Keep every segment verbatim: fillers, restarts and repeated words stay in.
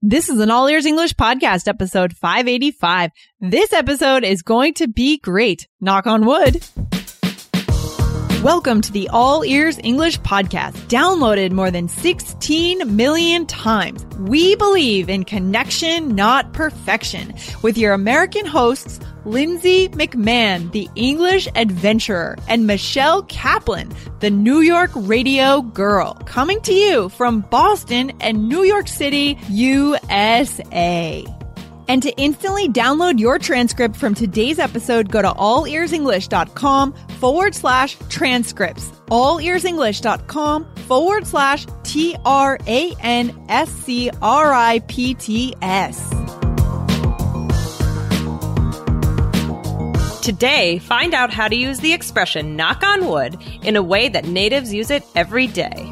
This is an All Ears English podcast, episode five eighty-five. This episode is going to be great. Knock on wood. Welcome to the All Ears English podcast, downloaded more than sixteen million times. We believe in connection, not perfection, with your American hosts, Lindsay McMahon, the English adventurer, and Michelle Kaplan, the New York radio girl, coming to you from Boston and New York City, U S A. And to instantly download your transcript from today's episode, go to allearsenglish.com forward slash transcripts. Allearsenglish.com forward slash T R A N S C R I P T S. Today, find out how to use the expression knock on wood in a way that natives use it every day.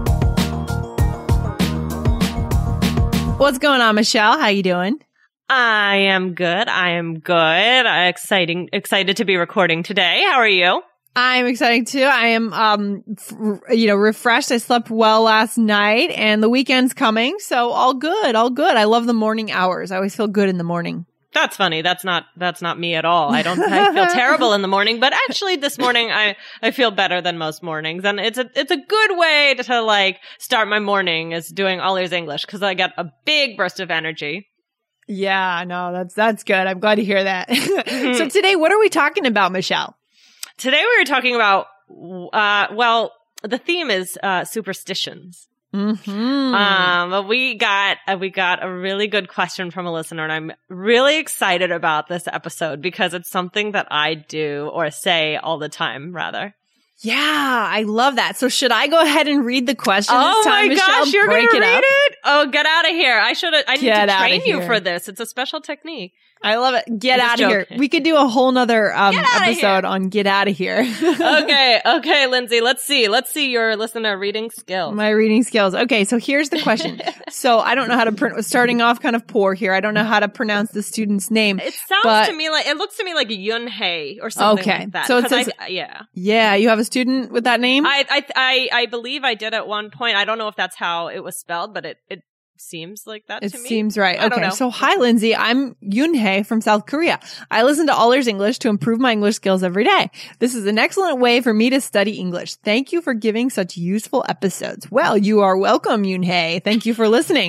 What's going on, Michelle? How you doing? I am good. I am good. Uh, exciting, excited to be recording today. How are you? I'm excited too. I am, um, f- you know, refreshed. I slept well last night and the weekend's coming. So all good, all good. I love the morning hours. I always feel good in the morning. That's funny. That's not, that's not me at all. I don't, I feel terrible in the morning, but actually this morning I, I feel better than most mornings. And it's a, it's a good way to, to like start my morning is doing All Ears English because I get a big burst of energy. Yeah, no, that's, that's good. I'm glad to hear that. So today, what are we talking about, Michelle? Today we were talking about, uh, well, the theme is, uh, superstitions. Mm-hmm. Um, we got, uh, we got a really good question from a listener and I'm really excited about this episode because it's something that I do or say all the time, rather. Yeah, I love that. So should I go ahead and read the question oh this time, my Michelle? gosh, you're Break gonna it read up? it? Oh, get out of here. I should have, I need Get to outta train you here. for this. It's a special technique. I love it. Get I'm out just of here. joking. We could do a whole nother um, Get outta episode here. on get out of here. Okay, okay, Lindsay, let's see. Let's see your listener reading skills. My reading skills. Okay, so here's the question. So I don't know how to print. Starting off kind of poor here. I don't know how to pronounce the student's name. It sounds but, to me like, it looks to me like Yun Hei or something Okay, like that. so it 'Cause says- I, yeah. Yeah, you have a student with that name? I, I, I, I believe I did at one point. I don't know if that's how it was spelled, but it, it seems like that It to me. seems right. I don't Okay. know. So hi, Lindsay. I'm Yoonhae from South Korea. I listen to All Ears English to improve my English skills every day. This is an excellent way for me to study English. Thank you for giving such useful episodes. Well, you are welcome, Yoonhae. Thank you for listening.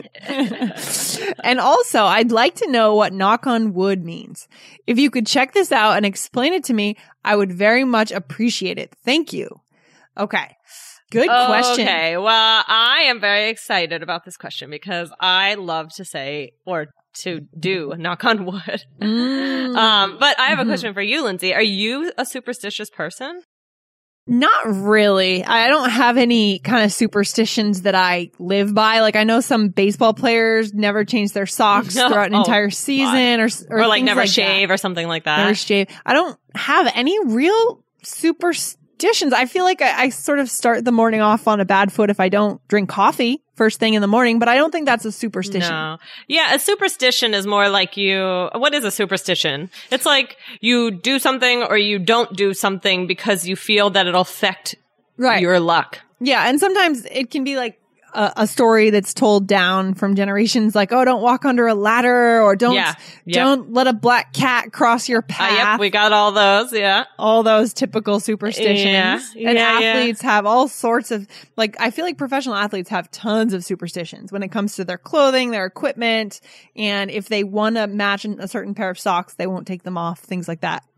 And also, I'd like to know what knock on wood means. If you could check this out and explain it to me, I would very much appreciate it. Thank you. Okay. Good question. Okay. Well, I am very excited about this question because I love to say or to do knock on wood. Mm. Um, but I have a Mhm. question for you, Lindsay. Are you a superstitious person? Not really. I don't have any kind of superstitions that I live by. Like I know some baseball players never change their socks No. throughout an Oh, entire season or, or, Or, like things never like shave that. or something like that? Never shave. I don't have any real superstitions. I feel like I, I sort of start the morning off on a bad foot if I don't drink coffee first thing in the morning, but I don't think that's a superstition. No. Yeah, a superstition is more like you, what is a superstition? It's like you do something or you don't do something because you feel that it'll affect Right. your luck. Yeah. And sometimes it can be like a, a story that's told down from generations like, oh, don't walk under a ladder or don't, Yeah. Yep. don't let a black cat cross your Uh, path. yep, we got all those, yeah. All those typical superstitions. Yeah. And Yeah, yeah. athletes have all sorts of, like, I feel like professional athletes have tons of superstitions when it comes to their clothing, their equipment. And if they want to match a certain pair of socks, they won't take them off, things like that.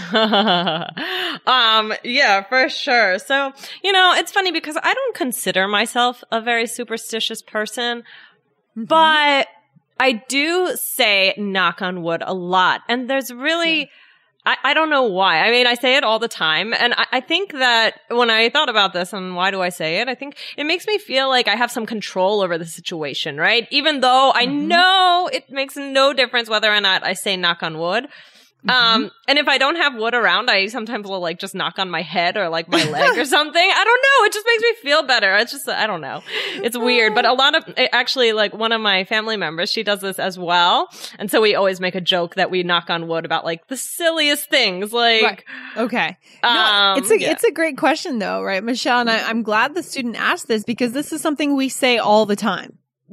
um, yeah, for sure. So, you know, it's funny because I don't consider myself a very superstitious person, Mm-hmm. but I do say knock on wood a lot. And there's really, Yeah. I, I don't know why. I mean, I say it all the time. And I, I think that when I thought about this and why do I say it, I think it makes me feel like I have some control over the situation, right? Even though I Mm-hmm. know it makes no difference whether or not I say knock on wood. Um, and if I don't have wood around, I sometimes will like just knock on my head or like my leg or something. I don't know. It just makes me feel better. It's just, I don't know. It's weird. But a lot of, actually, like one of my family members, she does this as well. And so we always make a joke that we knock on wood about like the silliest things. Like, Right. Okay. No, Um, it's a, yeah. it's a great question though, right, Michelle? And I, I'm glad the student asked this because this is something we say all the time.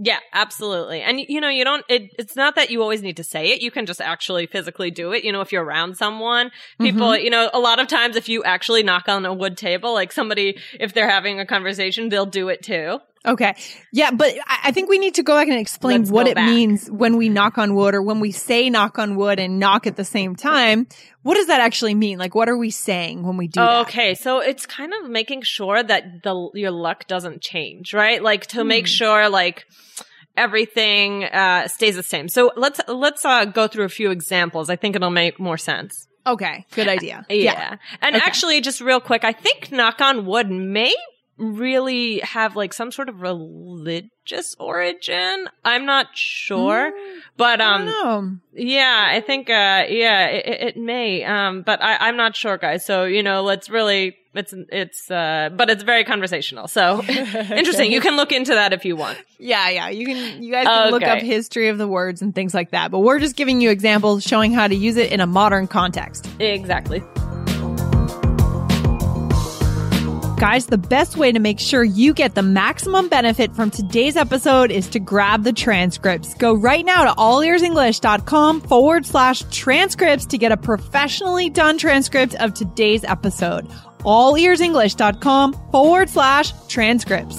Yeah, absolutely. And, you know, you don't, it, it's not that you always need to say it. You can just actually physically do it. You know, if you're around someone, people, mm-hmm. you know, a lot of times if you actually knock on a wood table, like somebody, if they're having a conversation, they'll do it too. Okay. Yeah, but I think we need to go back and explain Let's what it back. means when we knock on wood, or when we say knock on wood and knock at the same time. What does that actually mean? Like, what are we saying when we do that? Okay, so it's kind of making sure that the your luck doesn't change, right? Like to hmm. make sure like everything uh stays the same. So let's let's uh go through a few examples. I think it'll make more sense. Okay, good idea. Yeah. yeah. And okay. actually, just real quick, I think knock on wood may really have like some sort of religious origin. I'm not sure, mm, but um, I yeah, I think uh, yeah, it, it may. Um, but I, I'm not sure, guys. So you know, let's really, it's it's, uh, but it's very conversational. So okay. Interesting. You can look into that if you want. Yeah, yeah. You can. You guys can okay. look up history of the words and things like that. But we're just giving you examples, showing how to use it in a modern context. Exactly. Guys, the best way to make sure you get the maximum benefit from today's episode is to grab the transcripts. Go right now to allearsenglish.com forward slash transcripts to get a professionally done transcript of today's episode. allearsenglish.com forward slash transcripts.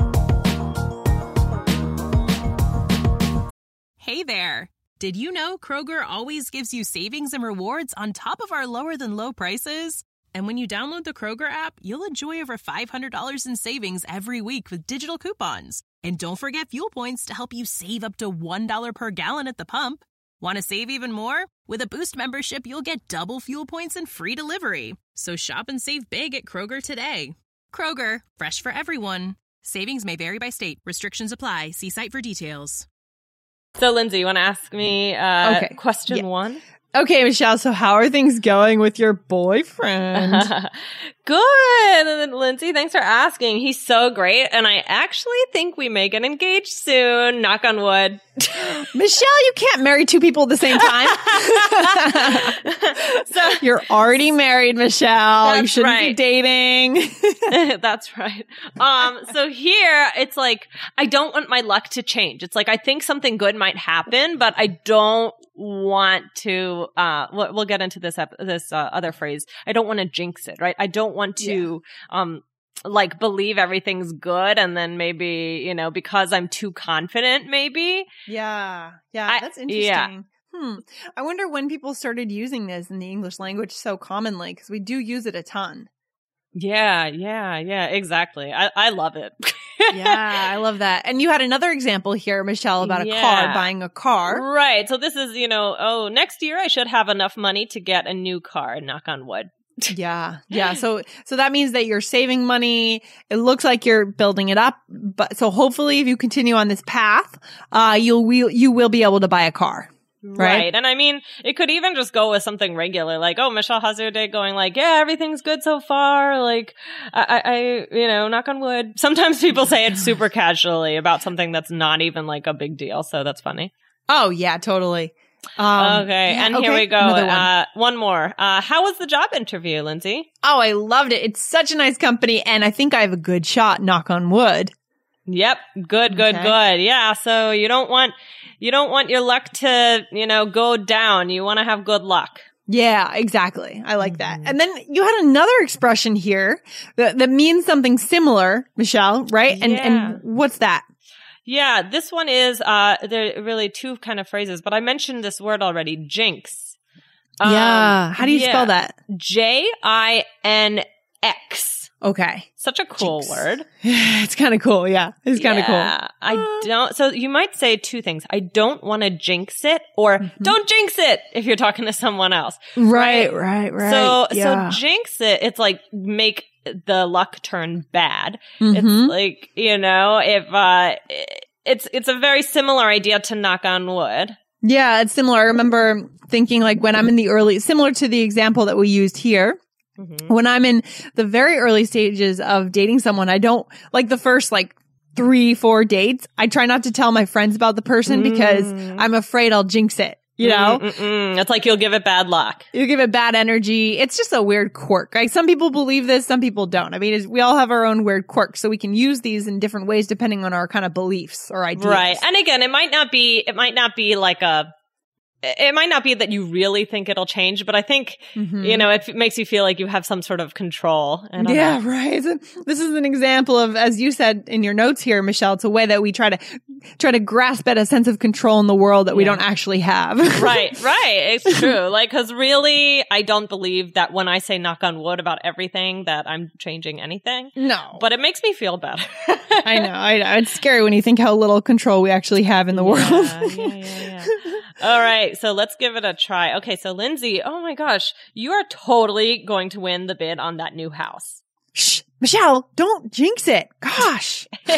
Hey there. Did you know Kroger always gives you savings and rewards on top of our lower than low prices? And when you download the Kroger app, you'll enjoy over five hundred dollars in savings every week with digital coupons. And don't forget fuel points to help you save up to one dollar per gallon at the pump. Want to save even more? With a Boost membership, you'll get double fuel points and free delivery. So shop and save big at Kroger today. Kroger, fresh for everyone. Savings may vary by state. Restrictions apply. See site for details. So, Lindsay, you want to ask me uh, okay. question yeah. one? Okay, Michelle, so how are things going with your boyfriend? Good. And Lindsay, thanks for asking. He's so great. And I actually think we may get engaged soon. Knock on wood. Michelle, you can't marry two people at the same time. So you're already married, Michelle. You shouldn't right. be dating. That's right. Um, so here it's like, I don't want my luck to change. It's like, I think something good might happen, but I don't want to, uh, we'll, we'll get into this, ep- this, uh, other phrase. I don't want to jinx it, right? I don't want to, yeah. um, like believe everything's good. And then maybe, you know, because I'm too confident, maybe. Yeah. Yeah. I, that's interesting. Yeah. Hmm. I wonder when people started using this in the English language so commonly, because we do use it a ton. Yeah. Yeah. Yeah. Exactly. I, I love it. Yeah, I love that. And you had another example here, Michelle, about a yeah. car, buying a car. Right. So this is, you know, oh, next year I should have enough money to get a new car, knock on wood. Yeah. Yeah. So, so that means that you're saving money. It looks like you're building it up. But so hopefully if you continue on this path, uh, you'll, will, you will be able to buy a car. Right? Right. And I mean, it could even just go with something regular, like, oh, Michelle, how's your day going? Like, yeah, everything's good so far. Like, I, I, you know, knock on wood. Sometimes people say it super casually about something that's not even like a big deal. So that's funny. Oh, yeah, totally. Um, okay. Yeah, and okay. Here we go. One. Uh, one more. Uh, how was the job interview, Lindsay? Oh, I loved it. It's such a nice company. And I think I have a good shot, knock on wood. Yep. Good, good, okay. good. Yeah. So you don't want, you don't want your luck to, you know, go down. You want to have good luck. Yeah, exactly. I like that. And then you had another expression here that, that means something similar, Michelle, right? And, yeah. and what's that? Yeah. This one is, uh, there are really two kind of phrases, but I mentioned this word already, jinx. Um, yeah. How do you yeah. spell that? J I N X. Okay. Such a cool Jinx. word. It's kind of cool. Yeah. It's kind of yeah, cool. I don't, so you might say two things. I don't want to jinx it, or mm-hmm. don't jinx it if you're talking to someone else. Right, right, right. So, yeah. so jinx it, it's like make the luck turn bad. Mm-hmm. It's like, you know, if, uh, it's, it's a very similar idea to knock on wood. Yeah, it's similar. I remember thinking like when I'm in the early, similar to the example that we used here. Mm-hmm. When I'm in the very early stages of dating someone, I don't like the first like three, four dates. I try not to tell my friends about the person mm. because I'm afraid I'll jinx it. You know? Mm-mm-mm. It's like you'll give it bad luck. You give it bad energy. It's just a weird quirk. Like some people believe this, some people don't. I mean, it's, we all have our own weird quirks, so we can use these in different ways depending on our kind of beliefs or ideas. Right. And again, it might not be, it might not be like a, it might not be that you really think it'll change, but I think, mm-hmm. you know, it f- makes you feel like you have some sort of control. Yeah, know. right. So this is an example of, as you said in your notes here, Michelle, it's a way that we try to try to grasp at a sense of control in the world that yeah. we don't actually have. Right, right. It's true. Like, cause really, I don't believe that when I say knock on wood about everything that I'm changing anything. No. But it makes me feel better. I know, I know. It's scary when you think how little control we actually have in the yeah, world. yeah, yeah, yeah. All right, so let's give it a try. Okay, so Lindsay, oh my gosh, you are totally going to win the bid on that new house. Shh, Michelle, don't jinx it. Gosh. So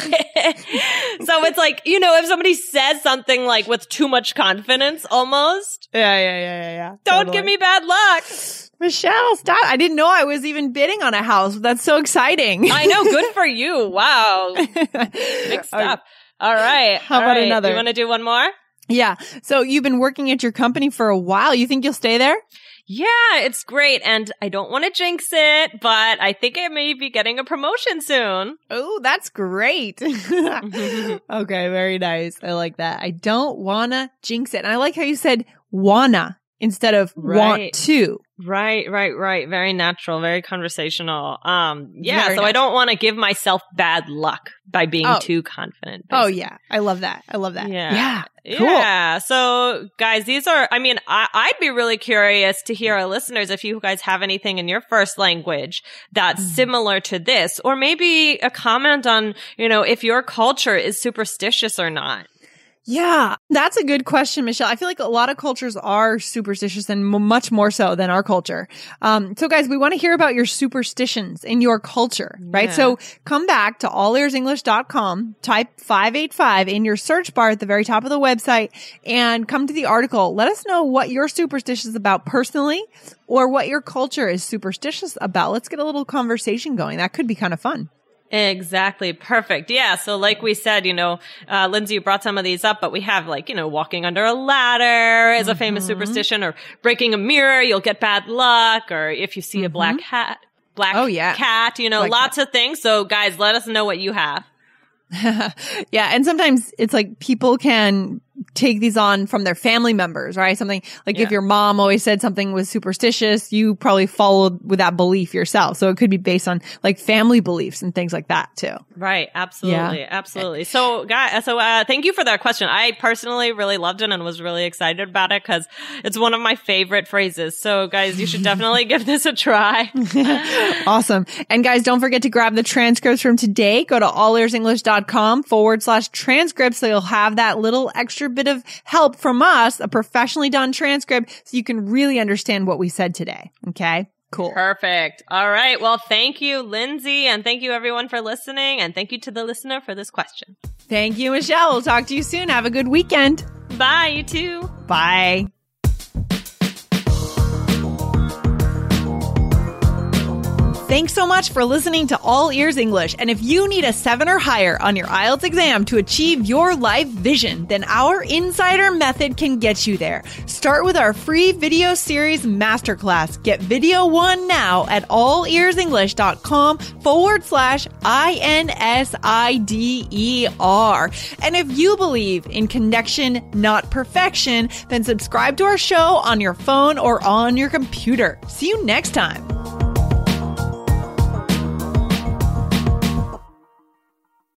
it's like, you know, if somebody says something like with too much confidence almost. Yeah, yeah, yeah, yeah, yeah. Don't totally. give me bad luck. Michelle, stop. I didn't know I was even bidding on a house. That's so exciting. I know. Good for you. Wow. Big stuff. All right. How All about right. another? You want to do one more? Yeah. So you've been working at your company for a while. You think you'll stay there? Yeah, it's great. And I don't want to jinx it, but I think I may be getting a promotion soon. Oh, that's great. Okay, very nice. I like that. I don't want to jinx it. And I like how you said wanna instead of right. want to. Right, right, right. Very natural, very conversational. Um, yeah, very so natural. I don't want to give myself bad luck by being oh. too confident. Basically. Oh, yeah. I love that. I love that. Yeah. Yeah. Cool. Yeah. So, guys, these are, I mean, I, I'd be really curious to hear our listeners if you guys have anything in your first language that's mm-hmm. similar to this, or maybe a comment on, you know, if your culture is superstitious or not. Yeah, that's a good question, Michelle. I feel like a lot of cultures are superstitious and m- much more so than our culture. Um, so guys, we want to hear about your superstitions in your culture, yeah. right? So come back to all ears english dot com, type five eight five in your search bar at the very top of the website, and come to the article. Let us know what you're superstitious about personally, or what your culture is superstitious about. Let's get a little conversation going. That could be kind of fun. Exactly. Perfect. Yeah. So like we said, you know, uh, Lindsay, you brought some of these up, but we have like, you know, walking under a ladder is a famous mm-hmm. superstition, or breaking a mirror, you'll get bad luck, or if you see mm-hmm. a black cat, black oh, yeah. cat, you know, black lots cat. of things. So guys, let us know what you have. Yeah. And sometimes it's like people can take these on from their family members, right? Something like yeah. if your mom always said something was superstitious, you probably followed with that belief yourself. So it could be based on like family beliefs and things like that too. Right. Absolutely. Yeah. Absolutely. So guys, so, uh, thank you for that question. I personally really loved it and was really excited about it because it's one of my favorite phrases. So guys, you should definitely give this a try. Awesome. And guys, don't forget to grab the transcripts from today. Go to all ears english dot com forward slash transcripts. So you'll have that little extra bit of help from us, a professionally done transcript, so you can really understand what we said today. Okay? Cool. Perfect. All right. Well, thank you, Lindsay, and thank you everyone for listening, and thank you to the listener for this question. Thank you, Michelle. We'll talk to you soon. Have a good weekend. Bye, you too. Bye. Thanks so much for listening to All Ears English. And if you need a seven or higher on your I E L T S exam to achieve your life vision, then our Insider Method can get you there. Start with our free video series masterclass. Get video one now at all ears english dot com forward slash I N S I D E R. And if you believe in connection, not perfection, then subscribe to our show on your phone or on your computer. See you next time.